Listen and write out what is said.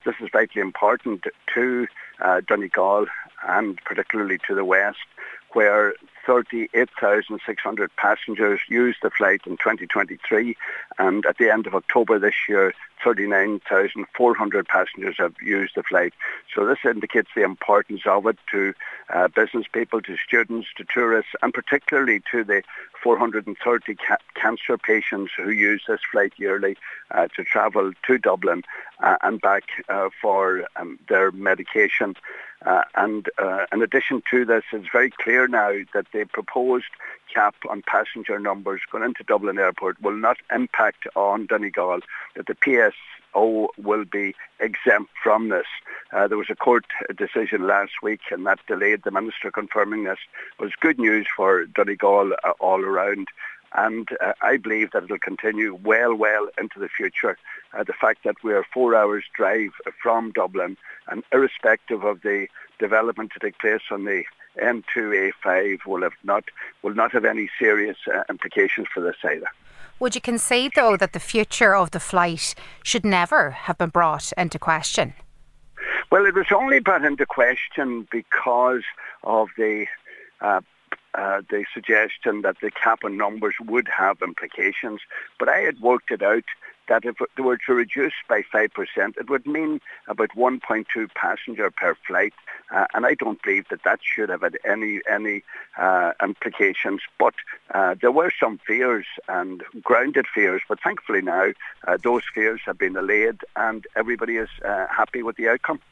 this is vitally important to Donegal and particularly to the west, where 38,600 passengers used the flight in 2023, and at the end of October this year, 39,400 passengers have used the flight. So this indicates the importance of it to business people, to students, to tourists, and particularly to the 430 cancer patients who use this flight yearly to travel to Dublin and back for their medication. And in addition to this, it's very clear now that the proposed cap on passenger numbers going into Dublin Airport will not impact on Donegal, that the PSO will be exempt from this. There was a court decision last week, and that delayed the Minister confirming this. It was good news for Donegal all around. And I believe that it will continue well into the future. The fact that we are 4 hours drive from Dublin, and irrespective of the development to take place on the N2A5 will not have any serious implications for this either. Would you concede, though, that the future of the flight should never have been brought into question? Well, it was only brought into question because of the suggestion that the cap on numbers would have implications. But I had worked it out that if they were to reduce by 5%, it would mean about 1.2 passenger per flight. And I don't believe that should have had any implications. But there were some fears, and grounded fears. But thankfully now those fears have been allayed, and everybody is happy with the outcome.